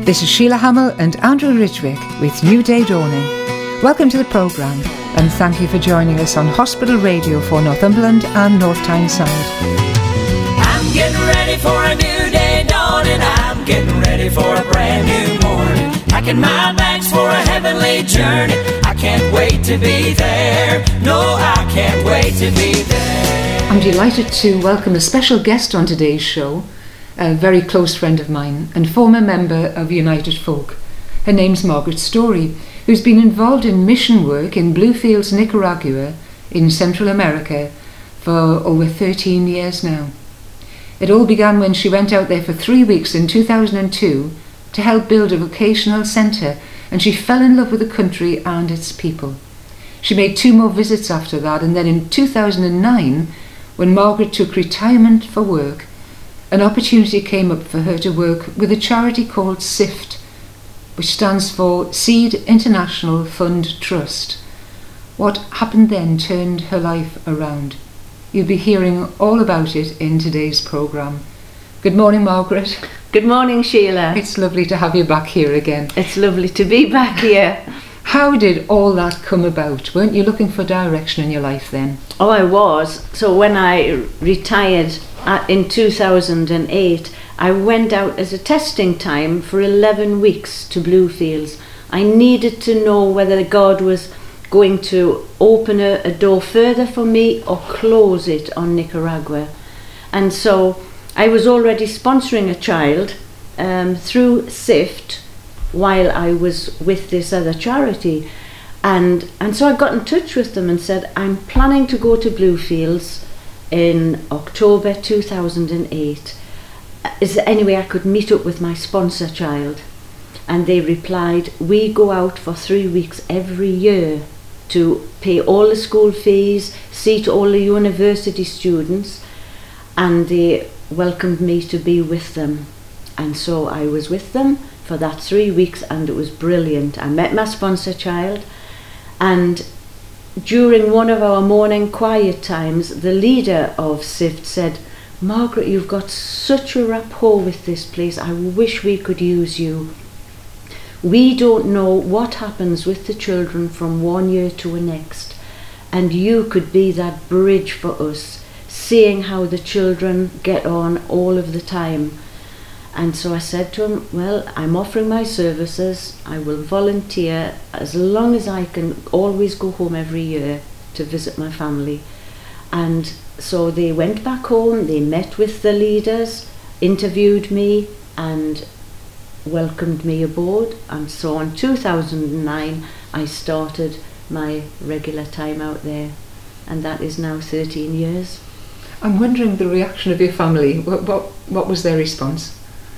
This is Sheila Hamill and Andrew Ridgwick with New Day Dawning. Welcome to the programme and thank you for joining us on Hospital Radio for Northumberland and North Tyneside. I'm getting ready for a new day dawning. I'm getting ready for a brand new morning. Packing my bags for a heavenly journey. I can't wait to be there. No, I can't wait to be there. I'm delighted to welcome a special guest on today's show, a very close friend of mine and former member of United Folk. Her name's Margaret Story, who's been involved in mission work in Bluefields, Nicaragua, in Central America, for over 13 years now. It all began when she went out there for 3 weeks in 2002 to help build a vocational centre, and she fell in love with the country and its people. She made 2 more visits after that, and then in 2009, when Margaret took retirement for work, an opportunity came up for her to work with a charity called SIFT, which stands for Seed International Fund Trust. What happened then turned her life around. You'll be hearing all about it in today's programme. Good morning, Margaret. Good morning, Sheila. It's lovely to have you back here again. It's lovely to be back here. How did all that come about? Weren't you looking for direction in your life then? Oh, I was. So when I retired in 2008, I went out as a testing time for 11 weeks to Bluefields. I needed to know whether God was going to open a door further for me or close it on Nicaragua. And so I was already sponsoring a child through SIFT while I was with this other charity. And so I got in touch with them and said, I'm planning to go to Bluefields in October 2008. Is there any way I could meet up with my sponsor child? And they replied, we go out for 3 weeks every year to pay all the school fees, see to all the university students, and they welcomed me to be with them. And so I was with them for that 3 weeks, and it was brilliant. I met my sponsor child, and during one of our morning quiet times, the leader of SIFT said, Margaret, you've got such a rapport with this place. I wish we could use you. We don't know what happens with the children from 1 year to the next, and you could be that bridge for us, seeing how the children get on all of the time. And so I said to him, well, I'm offering my services. I will volunteer as long as I can always go home every year to visit my family. And so they went back home, they met with the leaders, interviewed me and welcomed me aboard. And so in 2009, I started my regular time out there. And that is now 13 years. I'm wondering the reaction of your family. What was their response?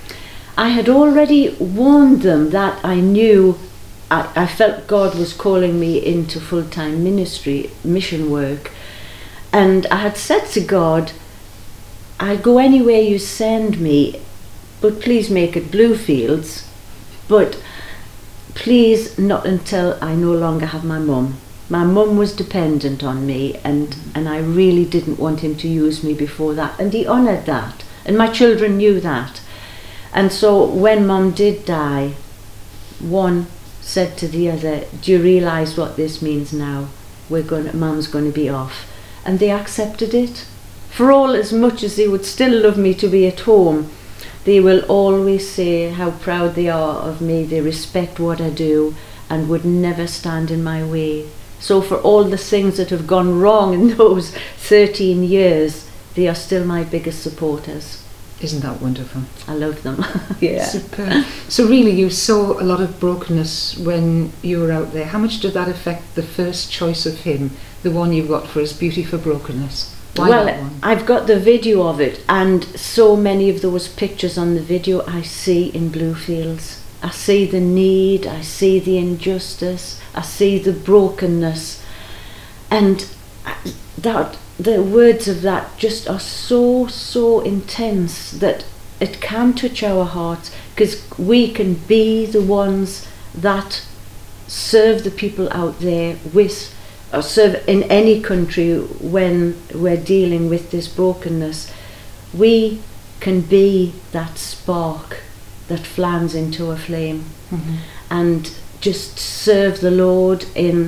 I had already warned them that I knew I felt God was calling me into full-time ministry, mission work. And I had said to God, I'd go anywhere you send me, but please make it Bluefields. But please not until I no longer have my mum. My mum was dependent on me, and I really didn't want him to use me before that. And he honoured that. And my children knew that. And so when Mum did die, one said to the other, do you realise what this means now? Mum's going to be off. And they accepted it. For all as much as they would still love me to be at home, they will always say how proud they are of me. They respect what I do and would never stand in my way. So for all the things that have gone wrong in those 13 years, they are still my biggest supporters. Isn't that wonderful? I love them. Yeah. Superb. So really you saw a lot of brokenness when you were out there. How much did that affect the first choice of him, the one you've got for us, Beauty for Brokenness? Why that one? I've got the video of it, and so many of those pictures on the video I see in Bluefields. I see the need, I see the injustice, I see the brokenness, and that the words of that just are so intense that it can touch our hearts, because we can be the ones that serve the people out there with, or serve in any country when we're dealing with this brokenness. We can be that spark that fans into a flame, and just serve the Lord in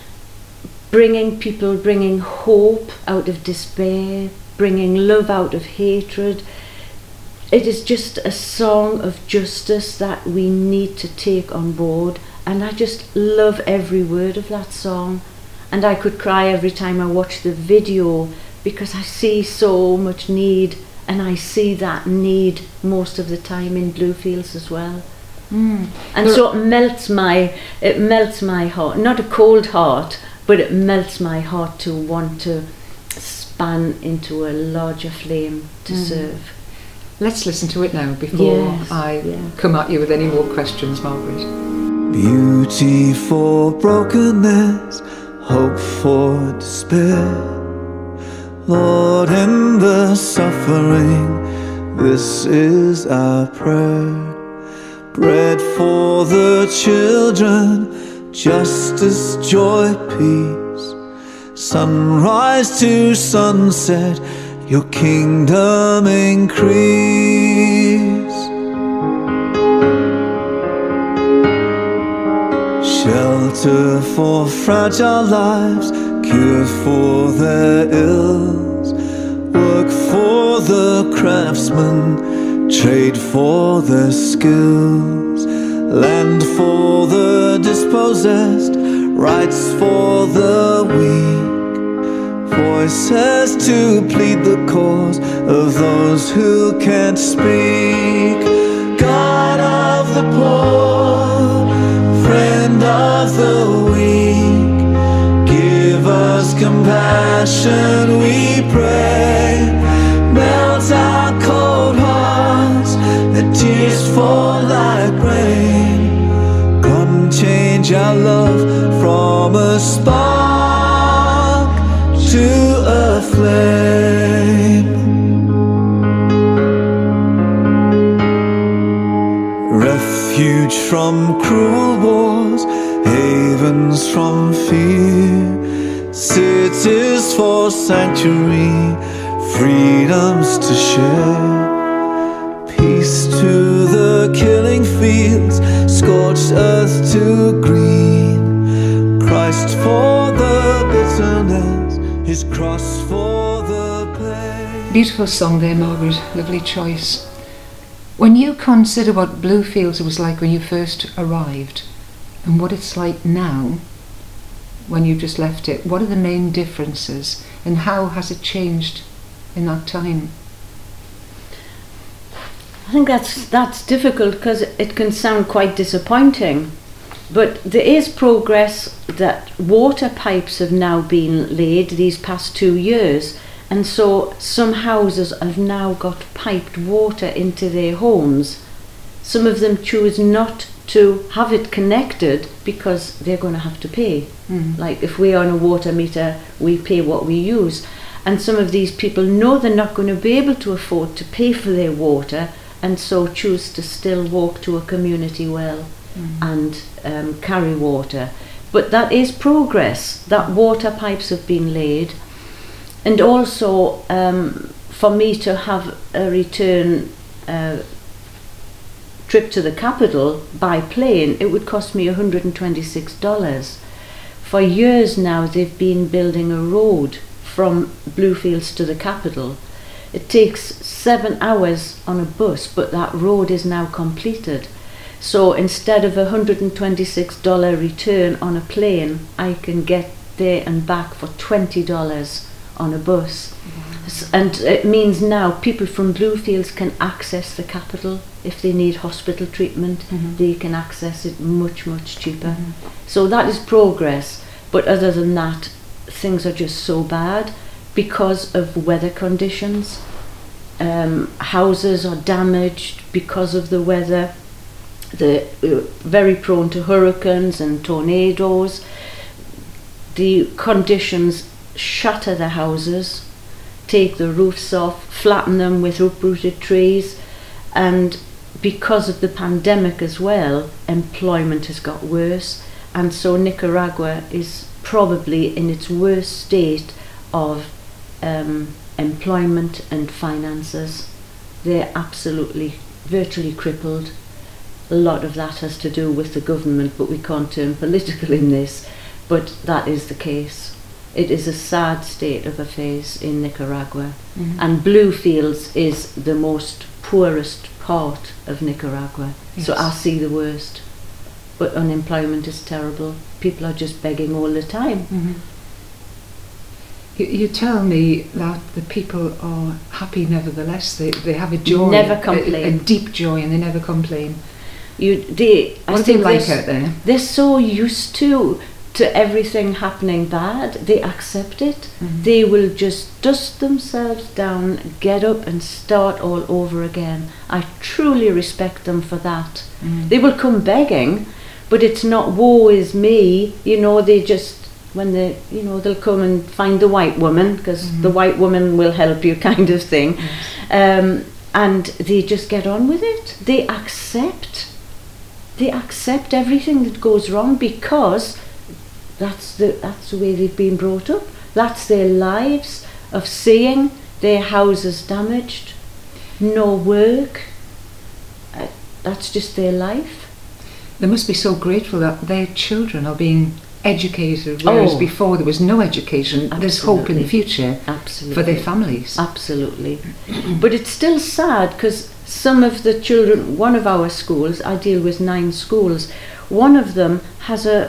bringing hope out of despair, bringing love out of hatred. It is just a song of justice that we need to take on board, and I just love every word of that song, and I could cry every time I watch the video because I see so much need, and I see that need most of the time in Bluefields as well. And so it melts my heart, not a cold heart, but it melts my heart to want to span into a larger flame to serve. Let's listen to it now before I come at you with any more questions, Margaret. Beauty for brokenness, hope for despair. Lord, in the suffering, this is our prayer. Bread for the children, justice, joy, peace. Sunrise to sunset, your kingdom increase. Shelter for fragile lives, cure for their ills. Work for the craftsman, trade for their skills. Land for the dispossessed, rights for the weak. Voices to plead the cause of those who can't speak. God of the poor, friend of the weak, give us compassion, we pray. Melt our cold hearts, let tears fall like rain. Come change our love from a spark to a flame. Refuge from cruel wars, havens from fear. Cities for sanctuary, freedoms to share. Peace to the killing fields, scorched earth to green. Christ for the bitterness, his cross for the pain. Beautiful song there, Margaret. Lovely choice. When you consider what Bluefields was like when you first arrived and what it's like now when you just left it, what are the main differences and how has it changed in that time? I think that's difficult because it can sound quite disappointing, but there is progress that water pipes have now been laid these past 2 years, and so some houses have now got piped water into their homes. Some of them choose not to have it connected because they're going to have to pay. Like if we're on a water meter, we pay what we use, and some of these people know they're not going to be able to afford to pay for their water, and so choose to still walk to a community well and carry water. But that is progress, that water pipes have been laid. And also for me to have a return trip to the capital by plane, it would cost me $126. For years now they've been building a road from Bluefields to the capital. It takes 7 hours on a bus, but that road is now completed. So instead of a $126 return on a plane, I can get there and back for $20 on a bus. And it means now people from Bluefields can access the capital. If they need hospital treatment, they can access it much, much cheaper. So that is progress. But other than that, things are just so bad because of weather conditions. Houses are damaged because of the weather. They're very prone to hurricanes and tornadoes. The conditions shatter the houses, take the roofs off, flatten them with uprooted trees, and because of the pandemic as well, employment has got worse, and so Nicaragua is probably in its worst state of employment and finances. They're absolutely, virtually crippled, a lot of that has to do with the government, but we can't turn political in this. But that is the case. It is a sad state of affairs in Nicaragua. Mhm. And Bluefields is the most poorest part of Nicaragua. So Yes. I see the worst. But unemployment is terrible. People are just begging all the time. Mhm. You tell me that the people are happy nevertheless. They have a joy, Never complain. a deep joy, and they never complain. I What do they think like they're- out there? They're so used to everything happening bad. They accept it. Mhm. They will just dust themselves down, get up and start all over again. I truly respect them for that. Mm. They will come begging, but it's not woe is me. They just, when they, they'll come and find the white woman, because the white woman will help you, kind of thing. And they just get on with it. They accept everything that goes wrong, because that's the way they've been brought up. That's their lives of seeing their houses damaged, no work. That's just their life. They must be so grateful that their children are being educated, whereas Oh. before there was no education. There's hope in the Absolutely. future Absolutely. for their families. Absolutely. But it's still sad, because some of the children, one of our schools, I deal with 9 schools, one of them has a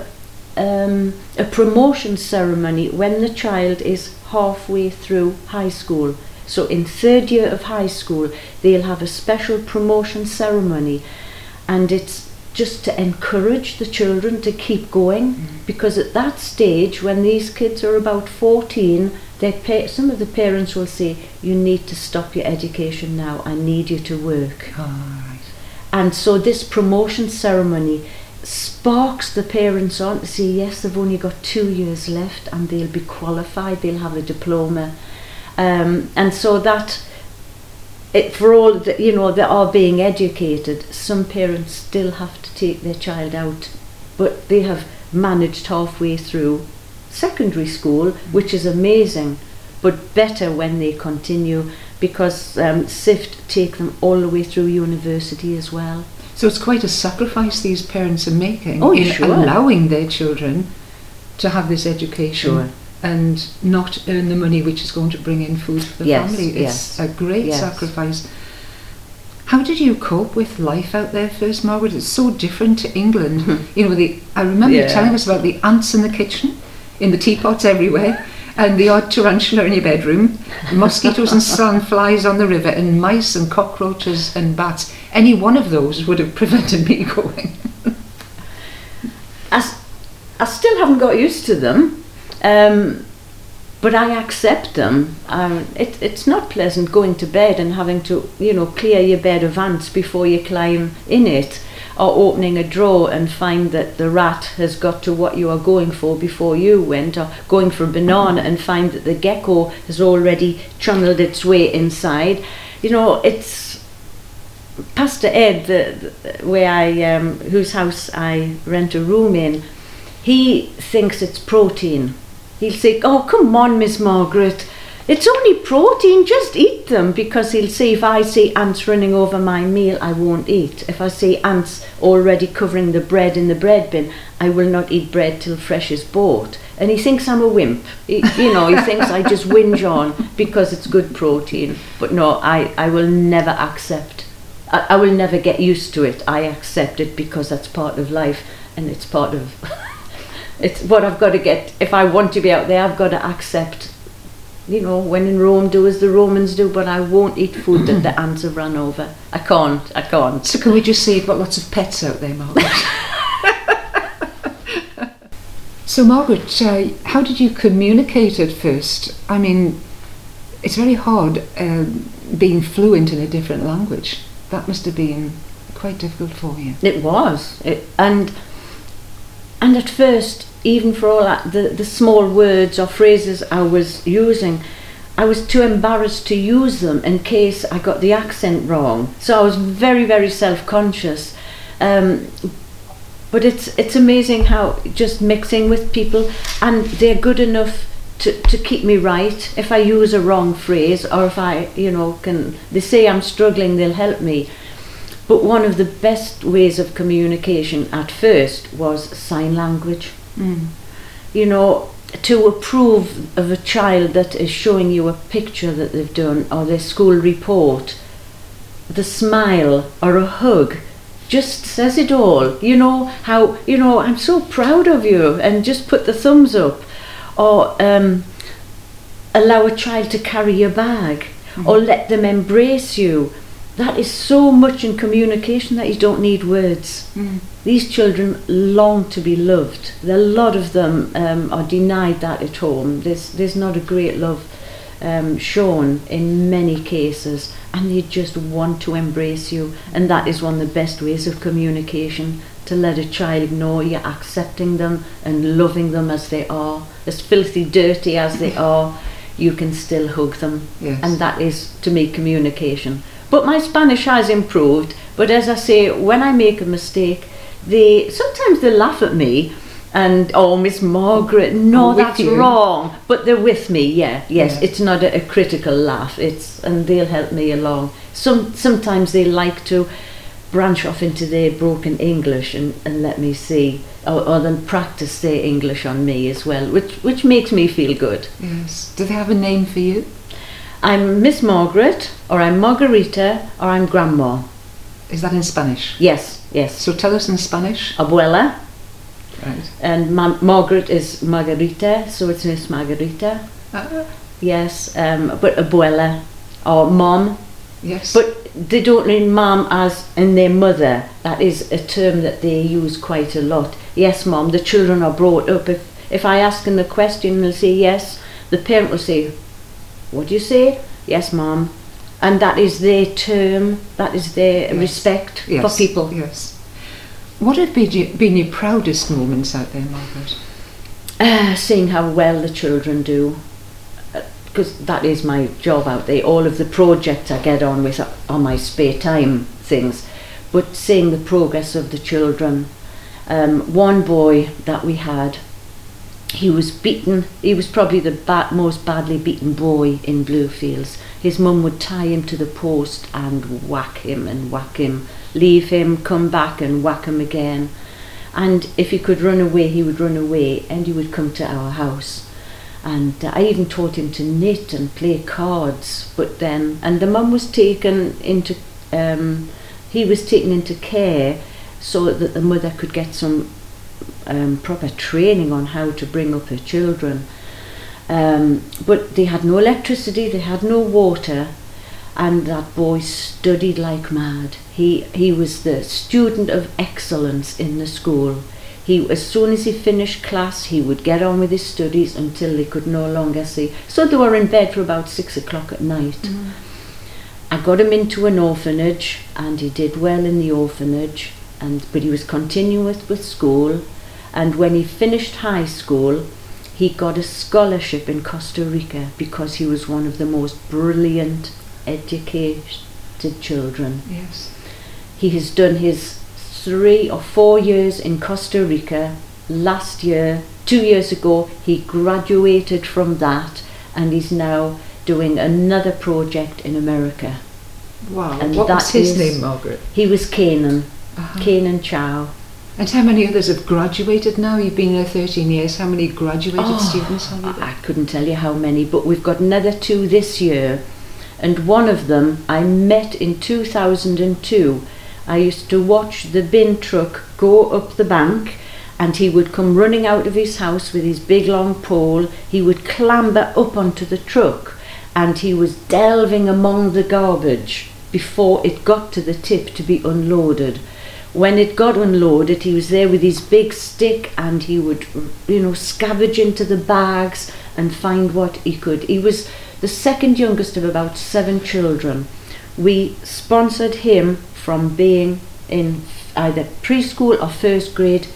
promotion ceremony when the child is halfway through high school. So in 3rd year of high school, they'll have a special promotion ceremony, and it's just to encourage the children to keep going, because at that stage, when these kids are about 14, some of the parents will say, you need to stop your education now, I need you to work. Oh, right. And so this promotion ceremony sparks the parents on to say, yes, they've only got 2 years left and they'll be qualified, they'll have a diploma. And so that, for all that, they are being educated, some parents still have to take their child out, but they have managed halfway through secondary school, which is amazing, but better when they continue, because SIFT take them all the way through university as well. So it's quite a sacrifice these parents are making Oh, in sure. allowing their children to have this education Sure. and not earn the money which is going to bring in food for the Yes, family. yes. It's a great Yes. sacrifice. How did you cope with life out there first, Margaret? It's so different to England. I remember you Yeah. telling us about the ants in the kitchen, in the teapots everywhere, and the odd tarantula in your bedroom, mosquitoes and sandflies on the river, and mice and cockroaches and bats. Any one of those would have prevented me going. I still haven't got used to them, but I accept them. It's not pleasant going to bed and having to, clear your bed of ants before you climb in it, or opening a drawer and find that the rat has got to what you are going for before you went, or going for a banana and find that the gecko has already trundled its way inside. It's Pastor Ed, whose house I rent a room in. He thinks it's protein. He'll say, oh, come on, Miss Margaret, it's only protein, just eat them, because he'll say, if I see ants running over my meal, I won't eat. If I see ants already covering the bread in the bread bin, I will not eat bread till fresh is bought. And he thinks I'm a wimp. He thinks I just whinge on because it's good protein. But no, I will never accept. I will never get used to it. I accept it because that's part of life, and it's part of... It's what I've got to get. If I want to be out there, I've got to accept, when in Rome, do as the Romans do, but I won't eat food that the ants have run over. I can't. So can we just say you've got lots of pets out there, Margaret? So Margaret, how did you communicate at first? I mean, it's very hard being fluent in a different language. That must have been quite difficult for you. It was. And at first, even for all that, the small words or phrases I was using, I was too embarrassed to use them in case I got the accent wrong. So I was very, very self-conscious. But it's amazing how just mixing with people, and they're good enough to keep me right. If I use a wrong phrase, or if I, they say I'm struggling, they'll help me. But one of the best ways of communication at first was sign language. You know, to approve of a child that is showing you a picture that they've done or their school report, the smile or a hug just says it all. You know, how, you know, I'm so proud of you, and just put the thumbs up. Or allow a child to carry your bag, or let them embrace you. That is so much in communication that you don't need words. These children long to be loved. A lot of them are denied that at home. There's not a great love shown in many cases, and they just want to embrace you. And that is one of the best ways of communication, to let a child know you're accepting them and loving them as they are, as filthy dirty as they are. You can still hug them. Yes. And that is, to me, communication. But my Spanish has improved. But as I say, when I make a mistake, sometimes they laugh at me and, oh, Miss Margaret, no, that's wrong. But they're with me, yes. Yeah. It's not a critical laugh. And they'll help me along. Sometimes they like to branch off into their broken English and let me see, or then practice their English on me as well, which makes me feel good. Yes. Do they have a name for you? I'm Miss Margaret, or I'm Margarita, or I'm Grandma. Is that in Spanish? Yes. So tell us in Spanish. Abuela. Right. And Margaret is Margarita, so it's Miss Margarita. Yes, but Abuela, or Mom. Yes. But they don't mean mom as in their mother. That is a term that they use quite a lot. Yes, Mom. The children are brought up. If I ask them the question, they'll say yes. The parent will say, what do you say? Yes, Mom. And that is their term. That is their respect for people. Yes. What have been your proudest moments out there, Margaret? Seeing how well the children do. Because that is my job out there. All of the projects I get on with are my spare time things. But seeing the progress of the children. One boy that we had, he was beaten. He was probably the most badly beaten boy in Bluefields. His mum would tie him to the post and whack him, leave him, come back and whack him again. And if he could run away, he would run away, and he would come to our house. And I even taught him to knit and play cards. But then, and the mum was taken into, he was taken into care so that the mother could get some proper training on how to bring up her children. But they had no electricity, they had no water, and that boy studied like mad. He was the student of excellence in the school. As soon as he finished class, he would get on with his studies until they could no longer see. So they were in bed for about 6 o'clock at night. I got him into an orphanage, and he did well in the orphanage, but he was continuous with school. And when he finished high school, he got a scholarship in Costa Rica because he was one of the most brilliant, educated children. Yes. He has done his 3 or 4 years in Costa Rica. Last year, 2 years ago, he graduated from that, and he's now doing another project in America. Wow. And what was his name, Margaret? He was Canaan. Canaan Chow. And how many others have graduated now? You've been there 13 years. How many graduated students have you got? I couldn't tell you how many, but we've got another 2 this year. And one of them I met in 2002. I used to watch the bin truck go up the bank, and he would come running out of his house with his big long pole. He would clamber up onto the truck, and he was delving among the garbage before it got to the tip to be unloaded. When it got unloaded, he was there with his big stick, and he would, scavenge into the bags and find what he could. He was the second youngest of about 7 children. We sponsored him from being in either preschool or first grade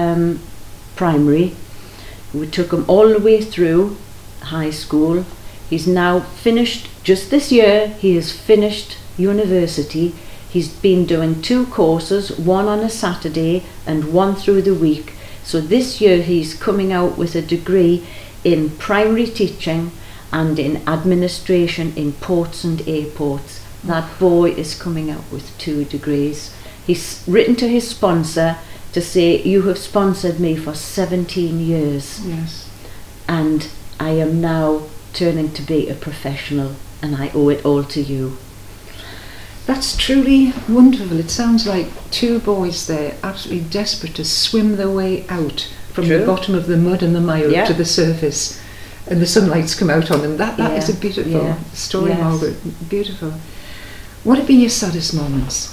primary. We took him all the way through high school. He's now finished, just this year, he has finished university. He's been doing 2 courses, one on a Saturday and one through the week. So this year he's coming out with a degree in primary teaching and in administration in ports and airports. That boy is coming out with 2 degrees. He's written to his sponsor to say, you have sponsored me for 17 years. Yes. And I am now turning to be a professional, and I owe it all to you. That's truly wonderful. It sounds like 2 boys there, absolutely desperate to swim their way out from True. the bottom of the mud and the mire Yeah. to the surface, and the sunlight's come out on them. That is a beautiful story, Yes. Margaret. Beautiful. What have been your saddest moments?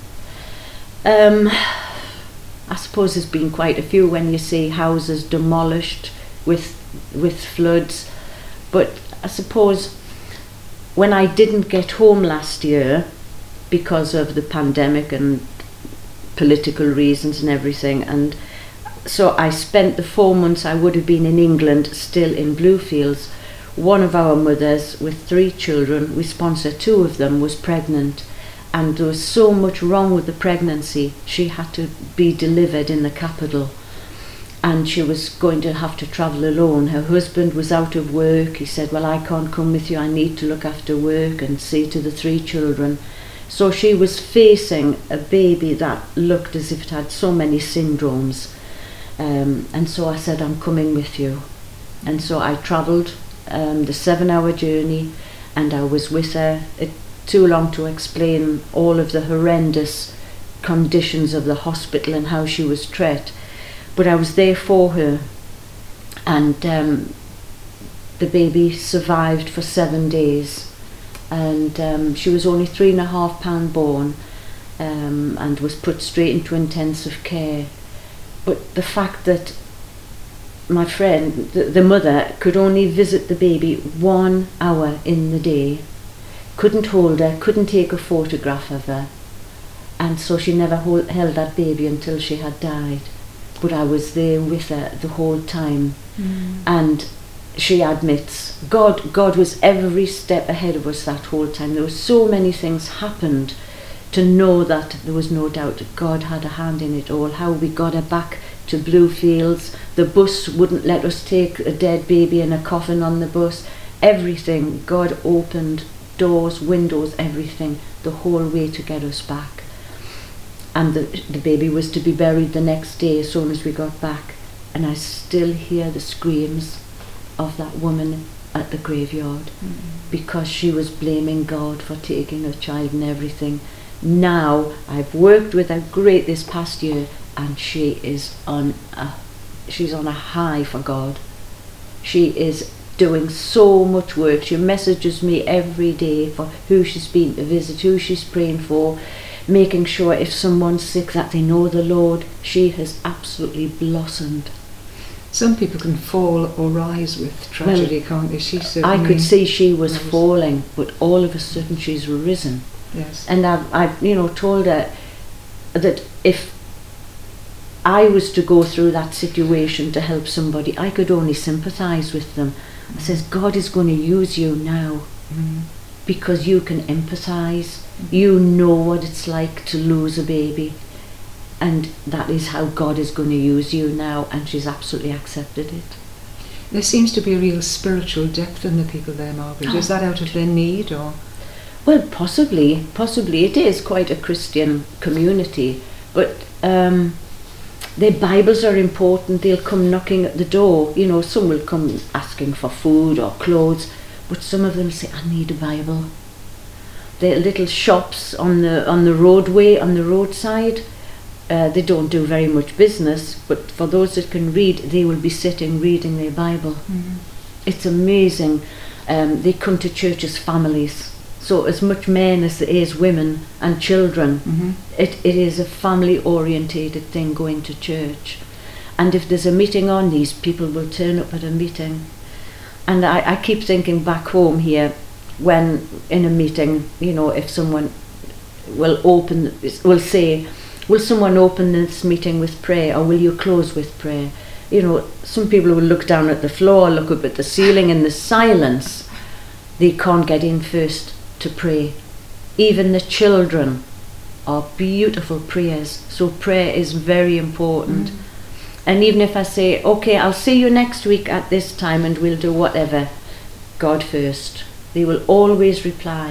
I suppose there's been quite a few when you see houses demolished with floods, but I suppose when I didn't get home last year because of the pandemic and political reasons and everything, and so I spent the 4 months I would have been in England still in Bluefields. One of our mothers with 3 children, we sponsor 2 of them, was pregnant, and there was so much wrong with the pregnancy, she had to be delivered in the capital, and she was going to have to travel alone. Her husband was out of work. He said, well, I can't come with you, I need to look after work and see to the 3 children. So she was facing a baby that looked as if it had so many syndromes, and so I said, I'm coming with you. And so I travelled the 7-hour journey, and I was with her. It's too long to explain all of the horrendous conditions of the hospital and how she was treated, but I was there for her, and the baby survived for 7 days, and she was only 3.5 pound born, and was put straight into intensive care. But the fact that my friend, the mother, could only visit the baby 1 hour in the day, couldn't hold her, couldn't take a photograph of her, and so she never held that baby until she had died. But I was there with her the whole time, and she admits God was every step ahead of us that whole time. There were so many things happened to know that there was no doubt that God had a hand in it all. How we got her back to Bluefields, the bus wouldn't let us take a dead baby in a coffin on the bus, everything. God opened doors, windows, everything, the whole way to get us back. And the baby was to be buried the next day as soon as we got back, and I still hear the screams of that woman at the graveyard, because she was blaming God for taking her child and everything. Now I've worked with her great this past year, and she is she's on a high for God. She is doing so much work. She messages me every day for who she's been to visit, who she's praying for, making sure if someone's sick that they know the Lord. She has absolutely blossomed. Some people can fall or rise with tragedy, can't they? She certainly I could see she was falling, but all of a sudden she's risen. Yes. And I've told her that if I was to go through that situation to help somebody, I could only sympathise with them. I says, God is going to use you now, because you can empathise. You know what it's like to lose a baby, and that is how God is going to use you now, and she's absolutely accepted it. There seems to be a real spiritual depth in the people there, Margaret. Is that out of their need, or? Well, possibly it is quite a Christian community, but their Bibles are important. They'll come knocking at the door. You know, some will come asking for food or clothes, but some of them say, I need a Bible. They're little shops on the roadway, on the roadside. They don't do very much business, but for those that can read, they will be sitting reading their Bible. It's amazing. They come to church as families. So as much men as there is women and children, it is a family-orientated thing, going to church. And if there's a meeting on, these people will turn up at a meeting. And I keep thinking back home here, when in a meeting, you know, if someone will say, will someone open this meeting with prayer, or will you close with prayer? You know, some people will look down at the floor, look up at the ceiling in the silence. They can't get in first to pray. Even the children are beautiful prayers. So prayer is very important. And even if I say, okay, I'll see you next week at this time and we'll do whatever, God first. They will always reply.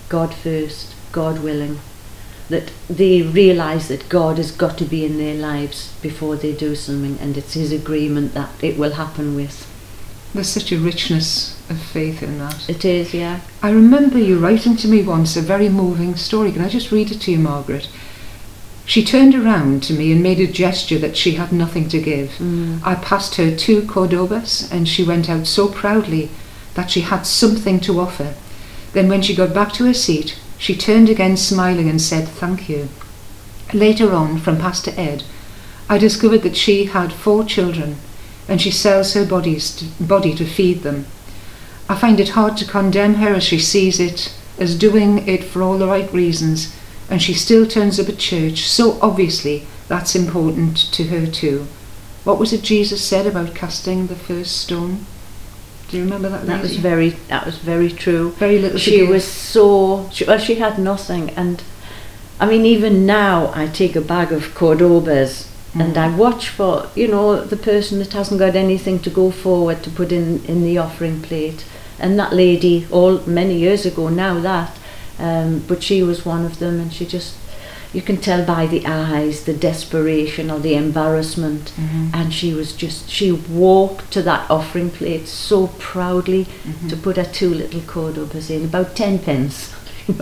God first, God willing. That they realise that God has got to be in their lives before they do something, and it's His agreement that it will happen with. There's such a richness of faith in that. It is, yeah. I remember you writing to me once a very moving story. Can I just read it to you, Margaret? She turned around to me and made a gesture that she had nothing to give. I passed her 2 Cordobas, and she went out so proudly that she had something to offer. Then when she got back to her seat, she turned again smiling and said, "Thank you." Later on, from Pastor Ed, I discovered that she had 4 children, and she sells her body to feed them. I find it hard to condemn her, as she sees it as doing it for all the right reasons, and she still turns up at church, so obviously that's important to her too. What was it Jesus said about casting the first stone? Do you remember that? That was very true. Very little. She was she had nothing, and I mean, even now I take a bag of Cordobas and I watch for, the person that hasn't got anything to go forward to put in the offering plate. And that lady, many years ago now, but she was one of them, and she just, you can tell by the eyes, the desperation or the embarrassment, and she walked to that offering plate so proudly to put her 2 little Cordobas in, about 10 pence,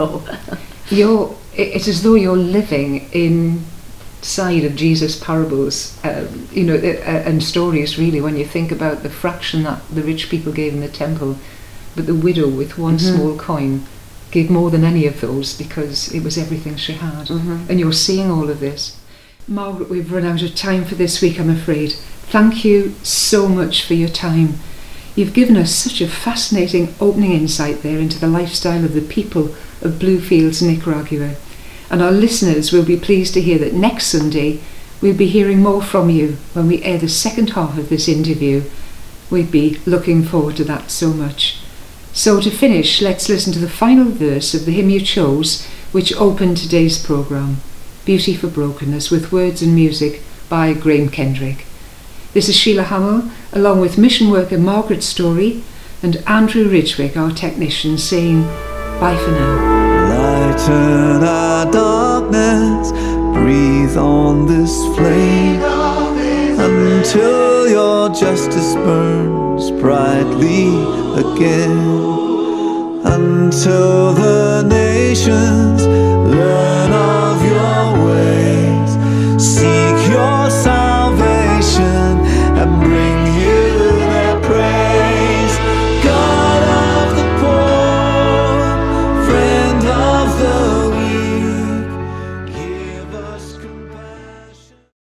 It's as though you're living inside of Jesus' parables, and stories, really, when you think about the fraction that the rich people gave in the temple, but the widow with 1 small coin gave more than any of those, because it was everything she had. And you're seeing all of this. Margaret, we've run out of time for this week, I'm afraid. Thank you so much for your time. You've given us such a fascinating opening insight there into the lifestyle of the people of Bluefields, Nicaragua. And our listeners will be pleased to hear that next Sunday we'll be hearing more from you when we air the second half of this interview. We'd be looking forward to that so much. So to finish, let's listen to the final verse of the hymn you chose, which opened today's programme, Beauty for Brokenness, with words and music by Graham Kendrick. This is Sheila Hamill, along with mission worker Margaret Story and Andrew Ridgwick, our technician, saying bye for now. Lighten our darkness, breathe on this flame, until your justice burns brightly again, until the nations learn of your way.